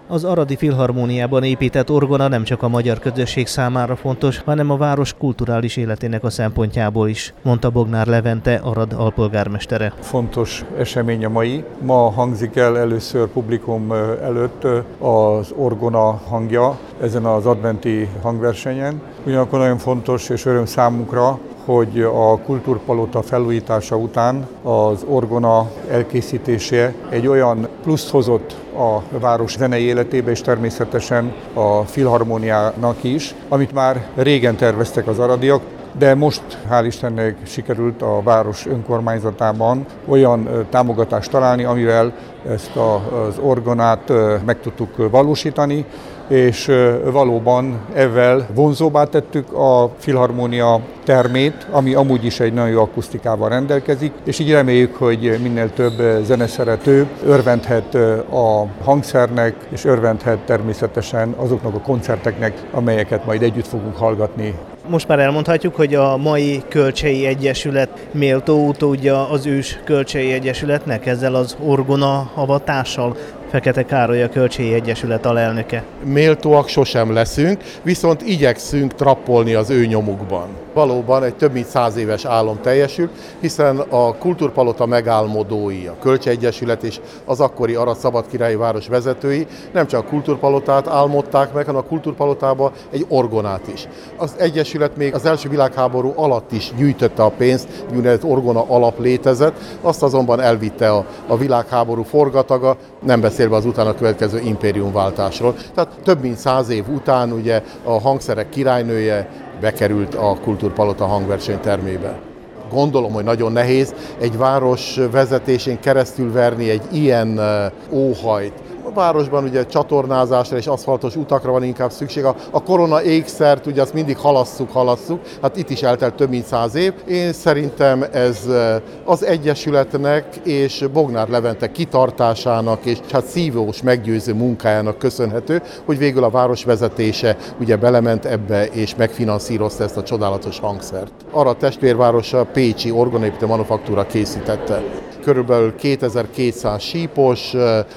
Az Aradi Filharmóniában épített orgona nem csak a magyar közösség számára fontos, hanem a város kulturális életének a szempontjából is, mondta Bognár Levente, Arad alpolgármestere. Fontos esemény a mai. Ma hangzik el először publikum előtt az orgona hangja ezen az adventi hangversenyen. Ugyanakkor nagyon fontos és öröm számunkra, hogy a Kultúrpalota felújítása után az orgona elkészítése egy olyan pluszt hozott a város zenei életébe, és természetesen a Filharmóniának is, amit már régen terveztek az aradiak, de most hál' Istennek sikerült a város önkormányzatában olyan támogatást találni, amivel ezt az orgonát meg tudtuk valósítani, és valóban ezzel vonzóbbá tettük a Filharmónia termét, ami amúgy is egy nagyon jó akusztikával rendelkezik, és így reméljük, hogy minél több zeneszerető örvendhet a hangszernek, és örvendhet természetesen azoknak a koncerteknek, amelyeket majd együtt fogunk hallgatni. Most már elmondhatjuk, hogy a mai Kölcsei Egyesület méltó utódja az ős Kölcsei Egyesületnek ezzel az orgona avatással. Fekete Károly, a Kölcsei Egyesület alelnöke. Méltóak sosem leszünk, viszont igyekszünk trappolni az ő nyomukban. Valóban egy több mint 100 éves álom teljesül, hiszen a Kultúrpalota megálmodói, a Kölcsei Egyesület és az akkori Arad szabadkirályi város vezetői nem csak a Kultúrpalotát álmodták meg, hanem a Kultúrpalotába egy orgonát is. Az Egyesület még az első világháború alatt is gyűjtötte a pénzt, úgynevezett orgona alap létezett, azt azonban elvitte a világháború forgataga, nem beszélve az utána következő impériumváltásról. Tehát több mint 100 év után ugye a hangszerek királynője bekerült a Kultúrpalota hangverseny termébe. Gondolom, hogy nagyon nehéz egy város vezetésén keresztül verni egy ilyen óhajt. A városban ugye csatornázásra és aszfaltos utakra van inkább szükség. A korona ékszert ugye azt mindig halasszuk. Hát itt is eltelt több mint 100 év. Én szerintem ez az Egyesületnek és Bognár Levente kitartásának és hát szívós meggyőző munkájának köszönhető, hogy végül a város vezetése ugye belement ebbe és megfinanszírozta ezt a csodálatos hangszert. Arad testvérvárosa pécsi orgonaépítő manufaktúra készítette. Körülbelül 2200 sípos,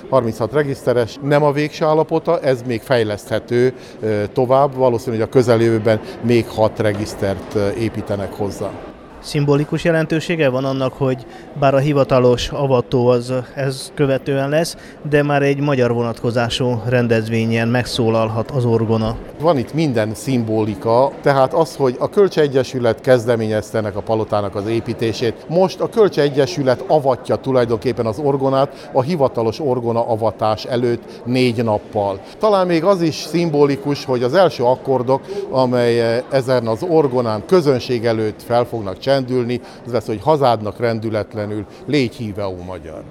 36 regiszteres, nem a végső állapota, ez még fejleszthető tovább, valószínű, hogy a közeljövőben még 6 regisztert építenek hozzá. Szimbolikus jelentősége van annak, hogy bár a hivatalos avató az ez követően lesz, de már egy magyar vonatkozású rendezvényen megszólalhat az orgona. Van itt minden szimbolika, tehát az, hogy a Kölcsei Egyesület kezdeményezte ennek a palotának az építését. Most a Kölcsei Egyesület avatja tulajdonképpen az orgonát a hivatalos orgona avatás előtt 4 nappal. Talán még az is szimbolikus, hogy az első akkordok, amely ezen az orgonán közönség előtt fel fognak csendülni, az lesz, hogy hazádnak rendületlenül, légy híve, ó magyar!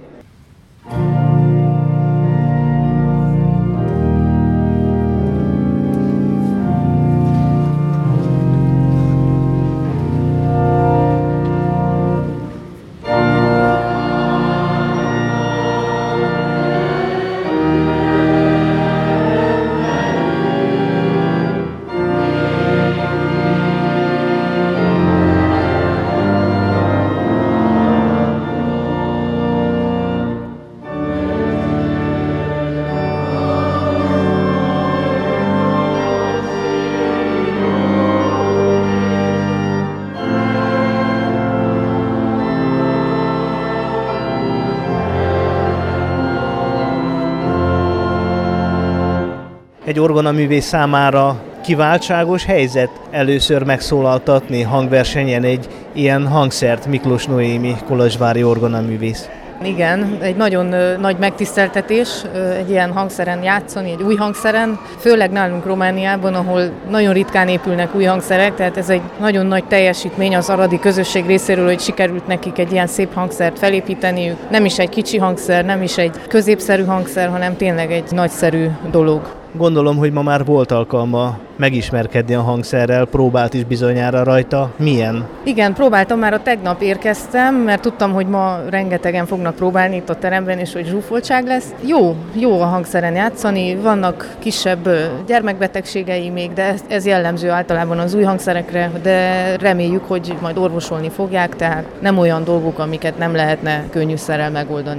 Egy orgonaművész számára kiváltságos helyzet először megszólaltatni hangversenyen egy ilyen hangszert. Miklós Noémi, kolozsvári orgonaművész. Igen, egy nagyon nagy megtiszteltetés egy ilyen hangszeren játszani, egy új hangszeren, főleg nálunk Romániában, ahol nagyon ritkán épülnek új hangszerek, tehát ez egy nagyon nagy teljesítmény az aradi közösség részéről, hogy sikerült nekik egy ilyen szép hangszert felépíteniük. Nem is egy kicsi hangszer, nem is egy középszerű hangszer, hanem tényleg egy nagyszerű dolog. Gondolom, hogy ma már volt alkalma megismerkedni a hangszerrel, próbált is bizonyára rajta. Milyen? Igen, próbáltam, már a tegnap érkeztem, mert tudtam, hogy ma rengetegen fognak próbálni itt a teremben, és hogy zsúfoltság lesz. Jó a hangszeren játszani, vannak kisebb gyermekbetegségei még, de ez jellemző általában az új hangszerekre, de reméljük, hogy majd orvosolni fogják, tehát nem olyan dolgok, amiket nem lehetne könnyűszerrel megoldani.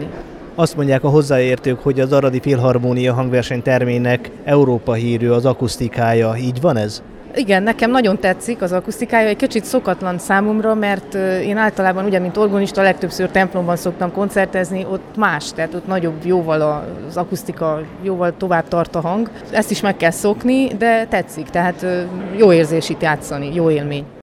Azt mondják a hozzáértők, hogy az Aradi Filharmónia hangversenytermének Európa hírű az akusztikája. Így van ez? Igen, nekem nagyon tetszik az akusztikája, egy kicsit szokatlan számomra, mert én általában, ugye, mint orgonista, legtöbbször templomban szoktam koncertezni, ott más, tehát ott nagyobb, jóval az akusztika, jóval tovább tart a hang. Ezt is meg kell szokni, de tetszik, tehát jó érzés itt játszani, jó élmény.